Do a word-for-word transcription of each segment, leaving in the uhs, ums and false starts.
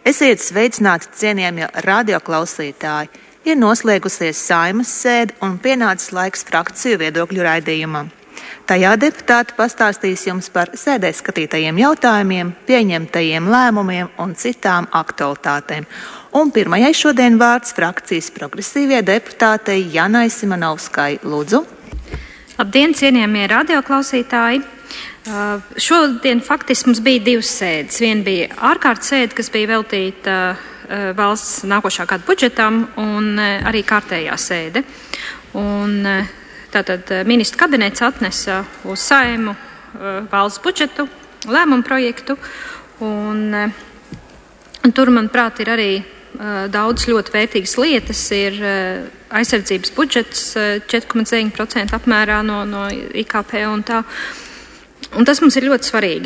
Esiet sveicināti, cienījamie radioklausītāji! Ir noslēgusies Saeimas sēde un pienācis laiks frakciju viedokļu raidījumam. Tajā deputāti pastāstīs jums par sēdē skatītajiem jautājumiem, pieņemtajiem lēmumiem un citām aktualitātēm. Un pirmajai šodien vārds frakcijas progresīvie deputātei Janai Simonovskai. Lūdzu. Labdien, cienījamie radioklausītāji! Uh, šodien faktiski mums bija divas sēdes. Viena bija ārkārtas sēde, kas bija veltīta uh, valsts nākošā gada budžetam, un uh, arī kārtējā sēde. Un, uh, tātad uh, ministru kabinets atnesa uz Saeimu uh, valsts budžetu, lēmumu projektu, un, uh, un tur, manuprāt, ir arī uh, daudz ļoti vērtīgas lietas. Ir uh, aizsardzības budžets uh, četri komats deviņi procenti apmērā no, no I K P un tā. Un tas mums ir ļoti svarīgi.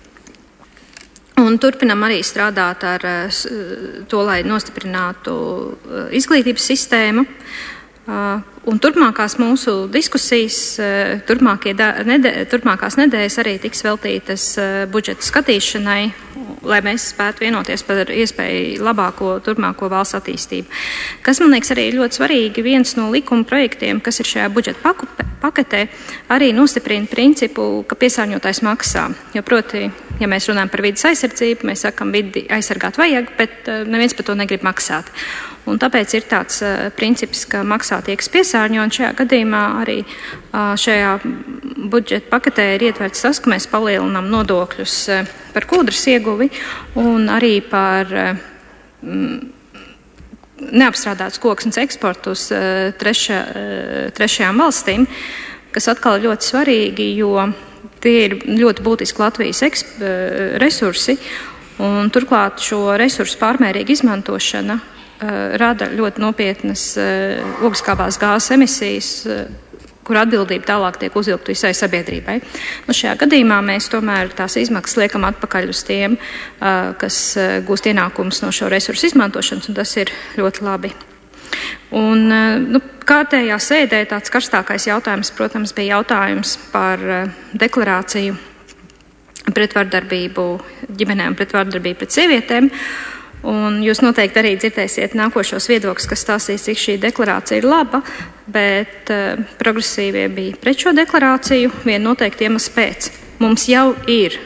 Un turpinam arī strādāt ar to, lai nostiprinātu izglītības sistēmu. Un turpmākās mūsu diskusijas, turpmākie da, nedē, turpmākās nedēļas arī tiks veltītas budžeta skatīšanai, lai mēs spētu vienoties par iespēju labāko turpmāko valsts attīstību. Kas, man liekas, arī ļoti svarīgi, viens no likuma projektiem, kas ir šajā budžeta paketē, arī nostiprina principu, ka piesārņotājs maksā. Jo proti, ja mēs runājam par vidas aizsardzību, mēs sakam, vidi aizsargāt vajag, bet neviens par to negrib maksāt. Un tāpēc ir tāds uh, princips, ka maksā tie, kas piesārņo, un šajā gadījumā arī uh, šajā budžeta paketē ir ietverts tas, ka mēs palielinām nodokļus uh, par kūdras ieguvi un arī par uh, neapstrādātas koksnes eksportu uz uh, treša, uh, trešajām valstīm, kas atkal ir ļoti svarīgi, jo tie ir ļoti būtiski Latvijas eksp, uh, resursi, un turklāt šo resursu pārmērīga izmantošana Uh, rada ļoti nopietnas uh, ogļskābās gāzes emisijas, uh, kur atbildība tālāk tiek uzvilkta visai sabiedrībai. Nu, šajā gadījumā mēs tomēr tās izmaksas liekam atpakaļ uz tiem, uh, kas uh, gūst ienākumus no šo resursu izmantošanas, un tas ir ļoti labi. Un, uh, nu, kārtējā sēdē tāds karstākais jautājums, protams, bija jautājums par uh, deklarāciju pret vardarbību ģimenēm un pret vardarbību pret sievietēm. Un jūs noteikti arī dzirdēsiet nākošos viedokļus, kas stāstīs, cik šī deklarācija ir laba, bet uh, progresīvie bija pret šo deklarāciju viena noteikti iemesla pēc. Mums jau ir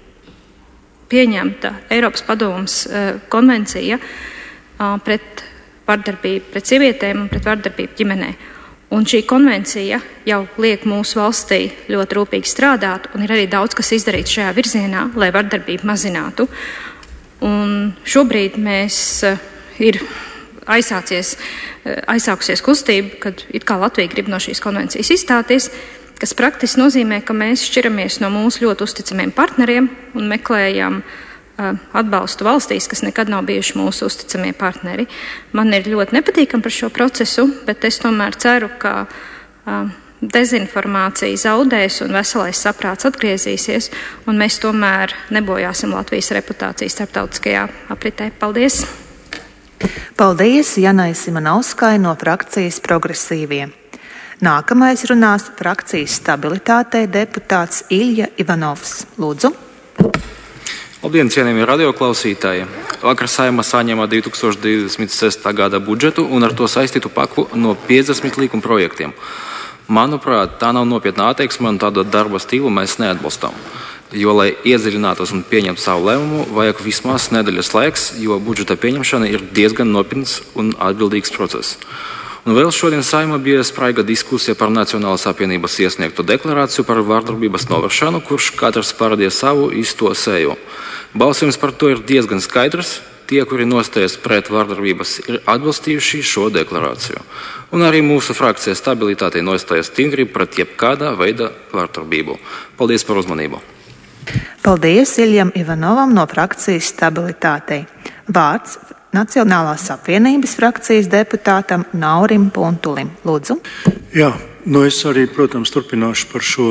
pieņemta Eiropas padomes uh, konvencija uh, pret vardarbību pret sievietēm un pret vardarbību ģimenē. Un šī konvencija jau liek mūsu valstī ļoti rūpīgi strādāt, un ir arī daudz, kas izdarīts šajā virzienā, lai vardarbību mazinātu. Un šobrīd mēs uh, ir aizsācies, uh, aizsākusies kustība, kad it kā Latvija grib no šīs konvencijas izstāties, kas praktiski nozīmē, ka mēs šķiramies no mūsu ļoti uzticamiem partneriem un meklējam uh, atbalstu valstīs, kas nekad nav bijuši mūsu uzticamie partneri. Man ir ļoti nepatīkam par šo procesu, bet es tomēr ceru, ka uh, dezinformācija zaudēs un veselais saprāts atgriezīsies, un mēs tomēr nebojāsim Latvijas reputāciju starptautiskajā apritē. Paldies! Paldies Janai Simonovskai no frakcijas progresīvie. Nākamais runās frakcijas stabilitātei deputāts Ilja Ivanovs. Lūdzu! Labdien, cienījamie radioklausītāji! Vakar Saeima saņēma divi tūkstoši divdesmit sestā gada budžetu un ar to saistītu paku no piecdesmit likuma projektiem. Manuprāt, tā nav nopietna attieksme un tādu darba stilu mēs neatbalstām. Jo, lai iedziļinātos un pieņemtu savu lēmumu, vajag vismaz nedēļas laiks, jo budžeta pieņemšana ir diezgan nopietns un atbildīgs process. Un vēl šodien Saeimā bija spraiga diskusija par Nacionālās apvienības iesniegto deklarāciju par vardarbības novēršanu, kurš katrs parādīja savu īsto seju. Balsojums par to ir diezgan skaidrs. Tie, kuri nostājas pret vardarbības, ir atbalstījuši šo deklarāciju. Un arī mūsu frakcija stabilitātei nostājas stingri pret jebkāda veida vardarbību. Paldies par uzmanību. Paldies Iljam Ivanovam no frakcijas stabilitātei. Vārds Nacionālās apvienības frakcijas deputātam Naurim Puntulim. Lūdzu. Jā, nu es arī, protams, turpināšu par šo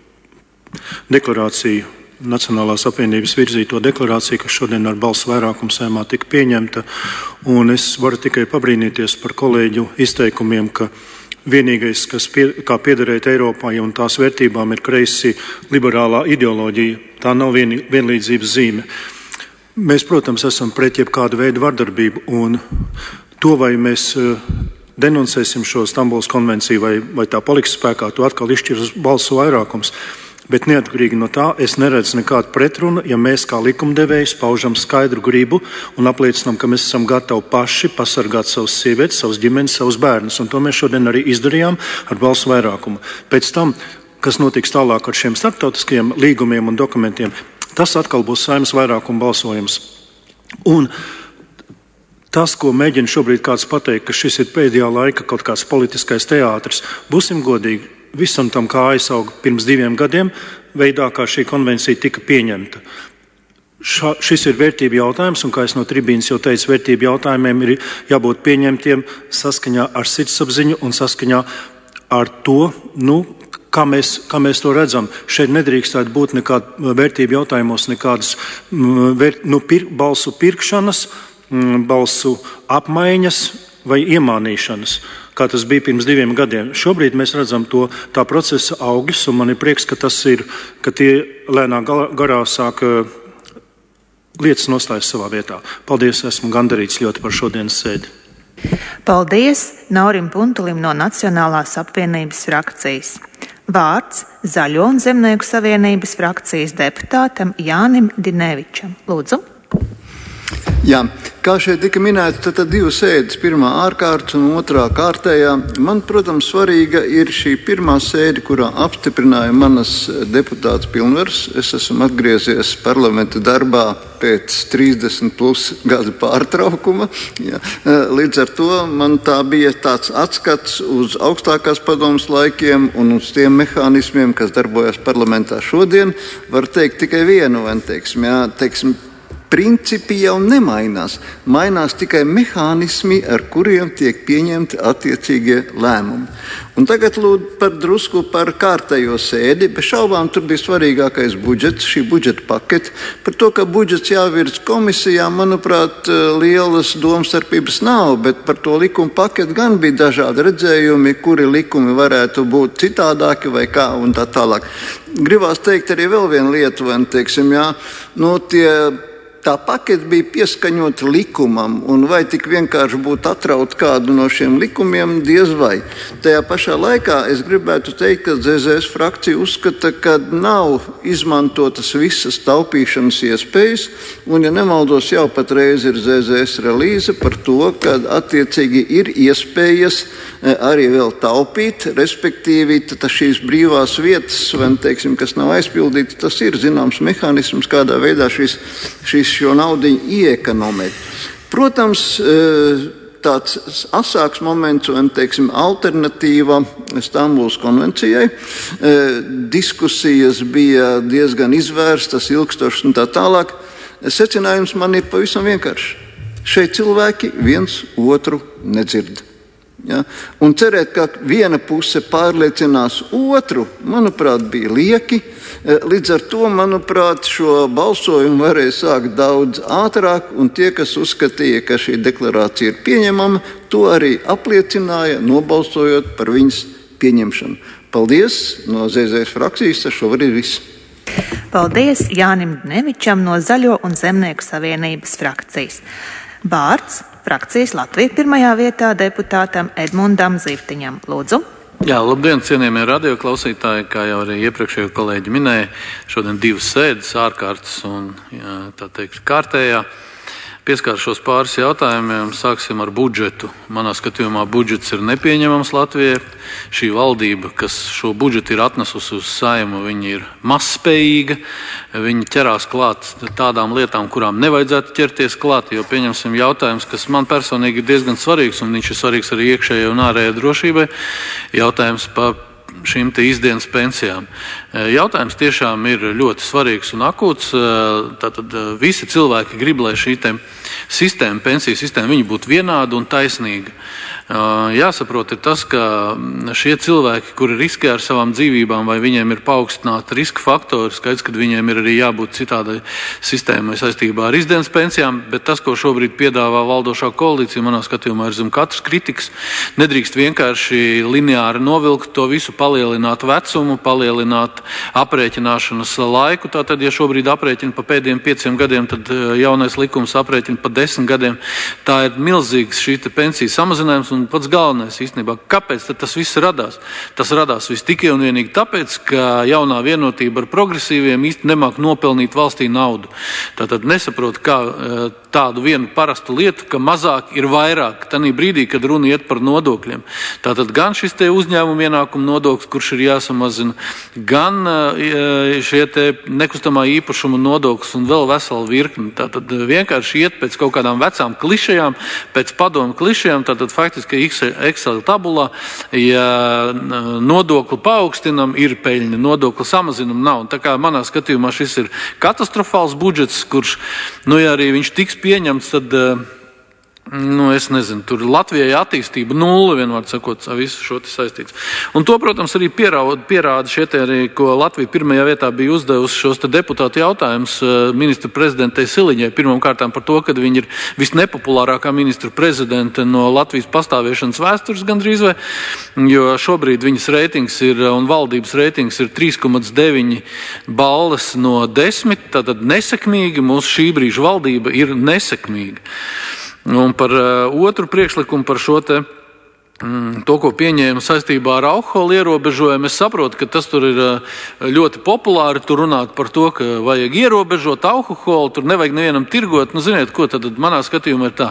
deklarāciju. Nacionālās apvienības virzīto deklarāciju, kas šodien ar balsu vairākumu Saeimā tika pieņemta. Un es varu tikai pabrīnīties par kolēģu izteikumiem, ka vienīgais, kas pie, kā piederēt Eiropai un tās vērtībām, ir kreisi liberālā ideoloģija. Tā nav vien, vienlīdzības zīme. Mēs, protams, esam pret jebkādu veidu vardarbību, un to, vai mēs denuncēsim šo Stambulas konvenciju, vai, vai tā paliks spēkā, to atkal izšķirs balsu vairākums. Bet neatkarīgi no tā, es neredzu nekādu pretrunu, ja mēs kā likumdevējs paužam skaidru gribu un apliecinām, ka mēs esam gatavi paši pasargāt savus sievietes, savus ģimenes, savus bērnus. Un to mēs šodien arī izdarījām ar balsu vairākumu. Pēc tam, kas notiks tālāk ar šiem starptautiskajiem līgumiem un dokumentiem, tas atkal būs Saeimas vairākuma balsojums. Un tas, ko mēģina šobrīd kāds pateikt, ka šis ir pēdējā laika kaut kāds politiskais teātris, būsim godīgi, visam tam kājas auga pirms diviem gadiem, veidā, kā šī konvencija tika pieņemta. Ša, šis ir vērtību jautājums, un kā es no tribīnas jau teicu, vērtību jautājumiem ir jābūt pieņemtiem saskaņā ar sirdsapziņu un saskaņā ar to, nu, kā mēs, kā mēs to redzam. Šeit nedrīkstētu būt nekāda vērtību jautājumos, nekādas vērt, nu, pir, balsu pirkšanas, balsu apmaiņas vai iemānīšanas, kā tas bija pirms diviem gadiem. Šobrīd mēs redzam to tā procesa augļus, un man ir prieks, ka tas ir, ka tie lēnā garā sāk lietas nostājas savā vietā. Paldies, esmu gandarīts ļoti par šodienas sēdi. Paldies Naurim Puntulim no Nacionālās apvienības frakcijas. Vārds Zaļo un Zemnieku savienības frakcijas deputātam Jānim Dinevičam. Lūdzu. Jā, kā šeit tika minēts, tad, tad divas sēdes, pirmā ārkārtas un otrā kārtējā. Man, protams, svarīga ir šī pirmā sēde, kurā apstiprināja manas deputātas pilnvaras. Es esmu atgriezies parlamenta darbā pēc trīsdesmit plus gadu pārtraukuma. Jā. Līdz ar to man tā bija tāds atskats uz augstākās padomas laikiem un uz tiem mehānismiem, kas darbojas parlamentā šodien. Var teikt tikai vienu, vai teiksim, jā, teiksim, principi jau nemainās. Mainās tikai mehānismi, ar kuriem tiek pieņemti attiecīgie lēmumi. Un tagad lūdzu par drusku par kārtējo sēdi. Bez šaubām tur bija svarīgākais budžets, šī budžeta pakete. Par to, ka budžets jāvirz komisijā, manuprāt, lielas domstarpības nav, bet par to likuma paketi gan bija dažādi redzējumi, kuri likumi varētu būt citādāki vai kā un tā tālāk. Gribās teikt arī vēl vienu lietu, vai teiksim, jā, no tie tā pakete bija pieskaņota likumam, un vai tik vienkārši būtu atraut kādu no šiem likumiem, diez vai. Tajā pašā laikā es gribētu teikt, ka Z Z S frakcija uzskata, ka nav izmantotas visas taupīšanas iespējas, un, ja nemaldos, jau patreiz ir Z Z S relīze par to, ka attiecīgi ir iespējas arī vēl taupīt, respektīvi šīs brīvās vietas, vai, teiksim, kas nav aizpildītas, tas ir zināms mehānisms, kādā veidā šīs, šīs šo naudiņu ieekonomēt. Protams, tāds asāks moments, un, teiksim, alternatīva Stambulas konvencijai. Diskusijas bija diezgan izvērstas, ilgstošas un tā tālāk. Secinājums man ir pavisam vienkārši. Šeit cilvēki viens otru nedzird. Ja? Un cerēt, ka viena puse pārliecinās otru, manuprāt, bija lieki. Līdz ar to, manuprāt, šo balsojumu varēja sākt daudz ātrāk, un tie, kas uzskatīja, ka šī deklarācija ir pieņemama, to arī apliecināja, nobalsojot par viņas pieņemšanu. Paldies no Z Z S frakcijas, tas šobrīd ir viss. Paldies Jānim Nevičam no Zaļo un Zemnieku savienības frakcijas. Vārds frakcijas Latvija pirmajā vietā deputātam Edmundam Zivtiņam. Lūdzu. Jā, labdien, cienījamie radioklausītāji, kā jau arī iepriekšējo kolēģi minēja, šodien divas sēdes, ārkārtas un, jā, tā teikt, kārtējā. Pieskāršos pāris jautājumiem, sāksim ar budžetu. Manā skatījumā budžets ir nepieņemams Latvijai. Šī valdība, kas šo budžetu ir atnesusi uz Saimu, viņa ir mazspējīga. Viņa ķerās klāt tādām lietām, kurām nevajadzētu ķerties klāt, jo pieņemsim jautājums, kas man personīgi ir diezgan svarīgs, un viņš ir svarīgs arī iekšējai un ārējai drošībai. Jautājums par šīm te izdienas pensijām. Jautājums tiešām ir ļoti svarīgs un akūts. Tātad visi cilvēki grib, lai šī sistēma, pensiju sistēma, viņi būtu vienāda un taisnīga. Jāsaprot ir tas, ka šie cilvēki, kuri riskē ar savām dzīvībām, vai viņiem ir paaugstināta riska faktori, skaidrs, ka viņiem ir arī jābūt citādai sistēmai saistībā ar izdienas pensijām, bet tas, ko šobrīd piedāvā valdošā koalīcija, manā skatījumā ir zem katras kritikas. Nedrīkst vienkārši lineāri novilkt to visu, palielināt vecumu, palielināt aprēķināšanas laiku. Tātad, ja šobrīd aprēķina pa pēdējiem pieciem gadiem, tad jaunais likums aprēķina pa desmit gadiem. Tā ir milzīgs šī pensiju samazinājums. Un pats galvenais īstenībā, kāpēc tas viss radās? Tas radās viss tikai un vienīgi tāpēc, ka jaunā vienotība ar progresīviem īsti nemāk nopelnīt valstī naudu. Tātad nesaprot, kā tādu vienu parastu lietu, ka mazāk ir vairāk, tanī brīdī, kad runa iet par nodokļiem. Tātad gan šis te uzņēmuma ienākuma nodoklis, kurš ir jāsamazina, gan šie te nekustamā īpašuma nodoklis un vēl vesela virkni. Tātad vienkārši iet pēc kaut kādām vecām klišejām, pēc padomu klišejām, tātad faktiski Excel tabulā, ja nodokli paaugstinam, ir peļņa, nodokli samazinam, nav. Un tā kā manā skatījumā šis ir katastrofāls budžets, kurš, nu ja arī viņš tiks pieņemts, tad, nu, es nezinu, tur Latvijai attīstība nulle, vienmēr sakot, visu šo te saistīts. Un to, protams, arī pierāda, pierāda šie te arī, ko Latvija pirmajā vietā bija uzdevusi šos te deputātu jautājumus ministru prezidentei Siliņai. Pirmām kārtām par to, ka viņi ir visnepopulārākā ministru prezidente no Latvijas pastāvēšanas vēstures gandrīz vai, jo šobrīd viņas reitings ir, un valdības reitings ir trīs komats deviņi balles no desmit, tātad nesekmīgi, mūsu šī brīža valdība ir nesekmīga. Un par uh, otru priekšlikumu par šo te to, ko pieņēma saistībā ar alkohola ierobežojumu, es saprotu, ka tas tur ir ļoti populāri, tur runāt par to, ka vajag ierobežot alkoholu, tur nevajag nevienam tirgot. Nu, ziniet, ko tad manā skatījumā ir tā,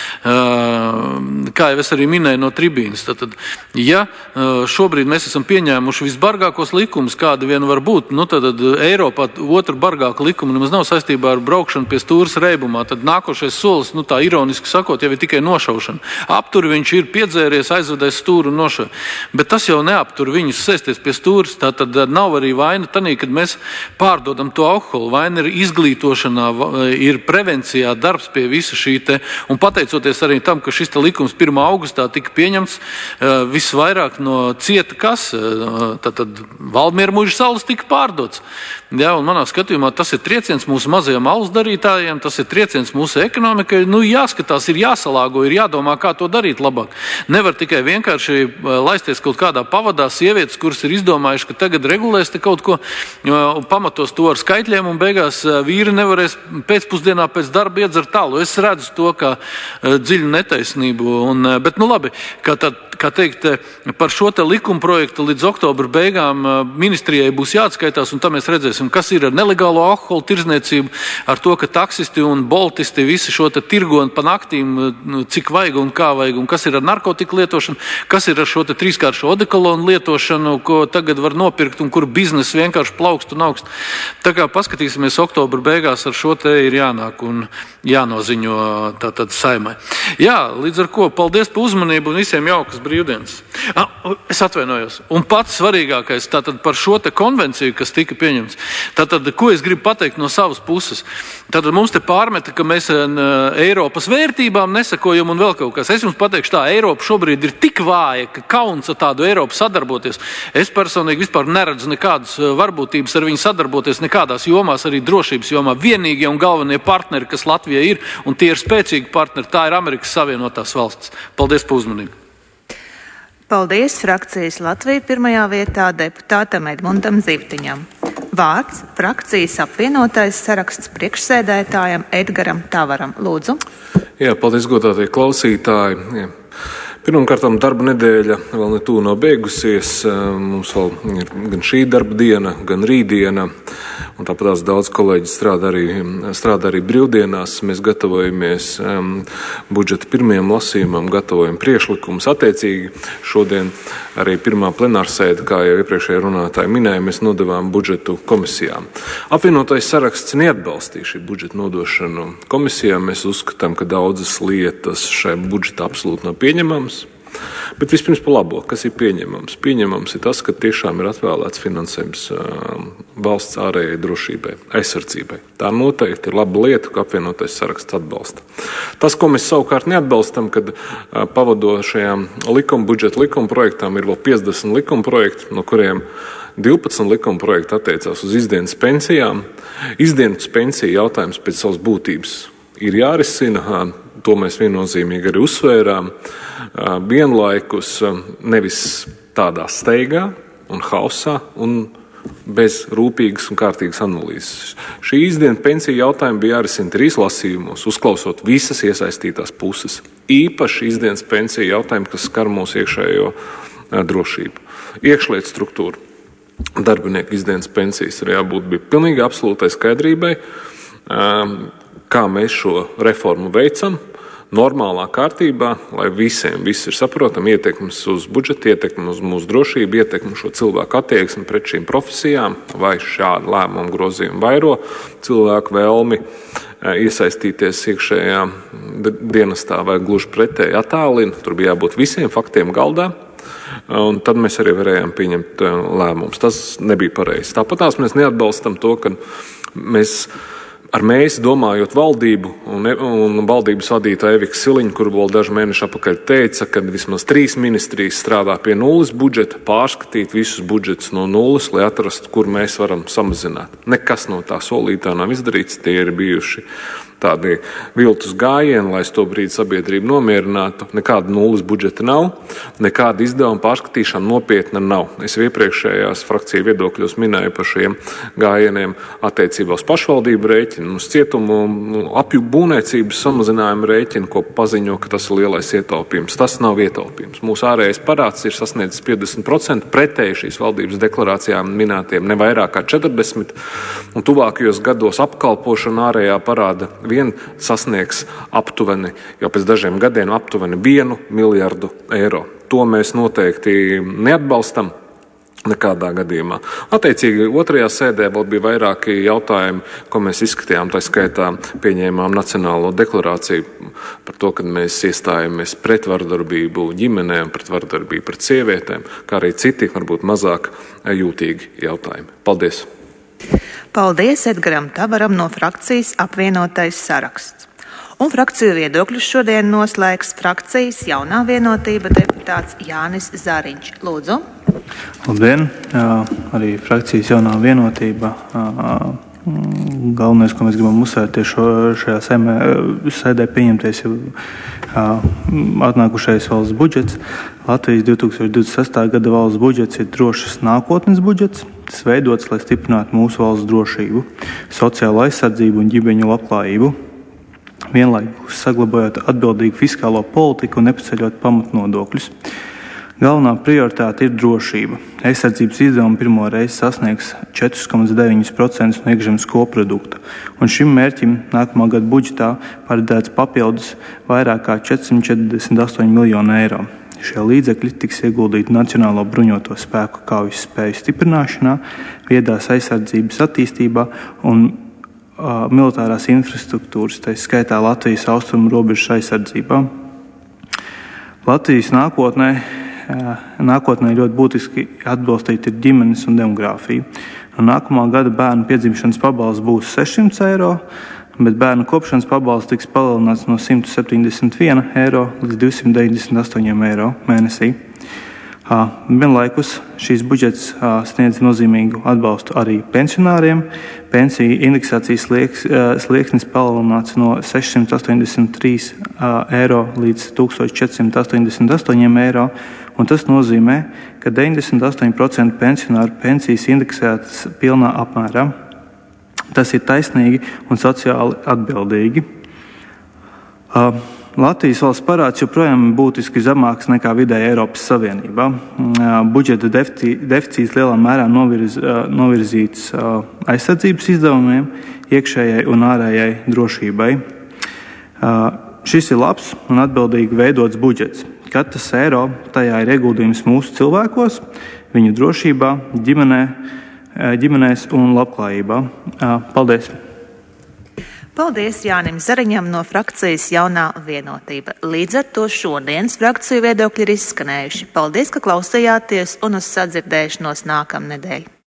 kā jau es arī minēju no tribīnas. Tad, ja šobrīd mēs esam pieņēmuši visbargākos likumus, kādi vien var būt, nu, tad Eiropā otru bargāku likumu nemaz nav saistībā ar braukšanu pie stūras reibumā, tad nākošais solis, nu tā ironiski sakot, jau ir tikai nošaušana. Aptur viņš ir piedzēries, aizvedēs stūru un nošauj. Bet tas jau neaptur viņus sēsties pie stūras, tā tad nav arī vaina tanī, kad mēs pārdodam to alkoholu. Vaina ir izglītošanā, ir prevencijā darbs pie visa šī te, un pateicoties arī tam, ka šis te likums pirmā augustā tika pieņemts, visvairāk no cieta kas, tātad Valdmiera muiža salas tika pārdots. Jā, un manā skatījumā tas ir trieciens mūsu mazajiem alus darītājiem, tas ir trieciens mūsu ekonomikai. Nu, jāskatās, ir jāsalāgo, ir jādomā, kā to darīt labāk. Nevar tikai vienkārši laisties kaut kādā pavadā sievietes, kuras ir izdomājuši, ka tagad regulēs te kaut ko, pamatos to ar skaitļiem, un beigās vīri nevarēs pēcpusdienā pēc darba iedzert tālu. Es redzu to kā dziļu netaisnību. Un, bet, nu labi, kā, tā, kā teikt, par šo te likuma projektu līdz oktobra beigām ministrijai būs jāatskaitās, un tam mēs redzēsim, kas ir ar nelegālo alkoholu tirdzniecību, ar to, ka taksisti un boltisti visi šo te tirgo pa naktīm, cik vajag un kā vajag, un kas ir ar narkotiku lietošanu, kas ir ar šo te trīskāršu odekolonu lietošanu, ko tagad var nopirkt un kur biznes vienkārši plaukst un augst. Tā kā paskatīsimies oktobra beigās, ar šo te ir jānāk un jānoziņo tātad saimai. Jā, līdz ar ko paldies par uzmanību un visiem jaukas brīvdienas. Ah, es atvainojos. Un pats svarīgākais tātad par šo te konvenciju, kas tika pieņemts. Tātad, ko es gribu pateikt no savas puses? Tātad mums te pārmeta, ka mēs Eiropas vērtībām nesakojam un vēl kaut kas. Es jums pateikšu tā, Eiropa šobrīd ir tik vāja, ka kauns ar tādu Eiropu sadarboties. Es personīgi vispār neredzu nekādas varbūtības ar viņu sadarboties nekādās jomās, arī drošības jomā. Vienīgie un galvenie partneri, kas Latvijai ir, un tie ir spēcīgi partneri, tā ir Amerikas Savienotās valstis. Paldies par uzmanību. Paldies frakcijas Latvija pirmajā vietā deputātam Edmundam Zivtiņam. Vārds frakcijas apvienotais saraksts priekšsēdētājam Edgaram Tavaram. Lūdzu. Jā, paldies godātie klausītāji. Jā. Pirmkārtām darba nedēļa vēl ne tuvu nav beigusies. Mums vēl ir gan šī darba diena, gan rītdiena. Un tāpēc daudz kolēģi strādā arī, strādā arī brīvdienās. Mēs gatavojamies um, budžeta pirmajam lasījumam, gatavojam priekšlikumus. Attiecīgi šodien arī pirmā plenārsēde, kā jau iepriekšējā runātāja minēja, mēs nodevām budžetu komisijām. Apvienotais saraksts neatbalstīja šī budžeta nodošanu komisijām. Mēs uzskatām, ka daudzas lietas šai budžetā absolūti nav pieņemamas. Bet vispirms par labo, kas ir pieņemams. Pieņemams ir tas, ka tiešām ir atvēlēts finansējums valsts ārējai drošībai, aizsardzībai. Tā noteikti ir laba lieta, ko apvienotais saraksts atbalsta. Tas, ko mēs savukārt neatbalstam, kad pavadošajām likuma budžeta likuma projektām ir vēl piecdesmit likuma projekti, no kuriem divpadsmit likuma projekti attiecās uz izdienas pensijām. Izdienas pensija jautājums pēc savas būtības ir jārisina, to mēs viennozīmīgi arī uzsvērām. Vienlaikus nevis tādā steigā un hausā un bez rūpīgas un kārtīgas analīzes. Šī izdienas pensija jautājuma bija jārisina trīs lasījumos, uzklausot visas iesaistītās puses. Īpaši izdienas pensija jautājumi, kas skar mūsu iekšējo drošību. Iekšlietu struktūru. Darbinieku izdienas pensijas ir jābūt bija pilnīgi absolūtai skaidrībai, kā mēs šo reformu veicam, normālā kārtībā, lai visiem viss ir saprotam, ietekmes uz budžetu, ietekmes uz mūsu drošību, ietekmes šo cilvēku attieksmi pret šīm profesijām, vai šādu lēmumu grozījumu vairo cilvēku vēlmi iesaistīties iekšējā dienestā vai gluži pretēji attālina. Tur bija jābūt visiem faktiem galdā. Un tad mēs arī varējām pieņemt lēmumus. Tas nebija pareizi. Tāpat tās mēs neatbalstam to, ka mēs ar mēs domājot valdību un, un valdības vadītāja Evika Siliņa, kur vēl daži mēneši apakaļ teica, ka vismaz trīs ministrijas strādā pie nulles budžeta, pārskatīt visus budžetus no nulles, lai atrastu, kur mēs varam samazināt. Nekas no tā solītā nav izdarīts, tie ir bijuši tādi viltus gājieni, lai to brīdi sabiedrību nomierinātu. Nekāda nulles budžeta nav, nekāda izdevuma pārskatīšana nopietna nav. Es iepriekšējās frakciju viedokļos minēju par šiem gājieniem attiecībā uz pašvaldību rēķinu, uz cietumu apju būvniecības samazinājumu rēķinu, ko paziņo, ka tas ir lielais ietaupījums. Tas nav ietaupījums. Mūsu ārējais parāds ir sasniedzis piecdesmit procenti pretēji šīs valdības deklarācijām minētiem ne vairāk kā četrdesmit, un tuvākajos gados apkalpošana ārējā parāda vien sasniegs aptuveni, jau pēc dažiem gadiem aptuveni vienu miljardu eiro. To mēs noteikti neatbalstam nekādā gadījumā. Attiecīgi otrajā sēdē vēl bija vairāki jautājumi, ko mēs izskatījām, tā skaitā pieņēmām nacionālo deklarāciju par to, ka mēs iestājamies pret vardarbību ģimenēm, pret vardarbību pret sievietēm, kā arī citi, varbūt mazāk jūtīgi jautājumi. Paldies! Paldies Edgaram Tavaram no frakcijas apvienotais saraksts. Un frakciju viedokļus šodien noslēgs frakcijas jaunā vienotība deputāts Jānis Zariņš. Lūdzu. Labdien! Arī frakcijas jaunā vienotība. Galvenais, ko mēs gribam uzsvērt tieši šajā sēdē pieņemtais jau atnākušais valsts budžets. Latvijas divi tūkstoši divdesmit sestā gada valsts budžets ir drošas nākotnes budžets. Tas veidots, lai stiprinātu mūsu valsts drošību, sociālo aizsardzību un ģimeņu labklājību, vienlaikus saglabājot atbildīgu fiskālo politiku un nepaceļot pamatnodokļus. Galvenā prioritāte ir drošība. Aizsardzības izdevumi pirmo reizi sasniegs četri komats deviņi procenti no iekšzemes koprodukta, un šim mērķim nākamā gada budžetā paredzēts papildus vairāk kā četrsimt četrdesmit astoņi miljoni eiro. Šie līdzekļi tiks ieguldīti Nacionālo bruņoto spēku kaujas spēju stiprināšanā, viedās aizsardzības attīstībā un uh, militārās infrastruktūras, tā skaitā Latvijas austrumu robežas aizsardzībā. Latvijas nākotnē, uh, nākotnē ļoti būtiski atbalstīt ir ģimenes un demogrāfiju. No nākamā gada bērnu piedzimšanas pabalsts būs sešsimt eiro, bet bērnu kopšanas pabalsts tiks palielināts no simt septiņdesmit viena eiro līdz divsimt deviņdesmit astoņi eiro mēnesī. Vienlaikus šīs budžets sniedz nozīmīgu atbalstu arī pensionāriem. Pensiju indeksācijas slieksnis palielināts no sešsimt astoņdesmit trīs eiro līdz tūkstoš četrsimt astoņdesmit astoņi eiro, un tas nozīmē, ka deviņdesmit astoņi procenti pensionāru pensijas indeksētas pilnā apmērā. Tas ir taisnīgi un sociāli atbildīgi. Uh, Latvijas valsts parāds joprojām ir būtiski zemāks nekā vidēji Eiropas Savienībā. Uh, budžeta deficīts lielā mērā novirz, uh, novirzīts uh, aizsardzības izdevumiem, iekšējai un ārējai drošībai. Uh, šis ir labs un atbildīgi veidots budžets. Katrs eiro tajā ir ieguldījums mūsu cilvēkos, viņu drošībā, ģimenē, ģimenēs un labklājībā. Paldies! Paldies Jānim Zariņam no frakcijas Jaunā vienotība. Līdz ar to šodienas frakciju viedokļi ir izskanējuši. Paldies, ka klausījāties un uz sadzirdēšanos nākamnedēļ.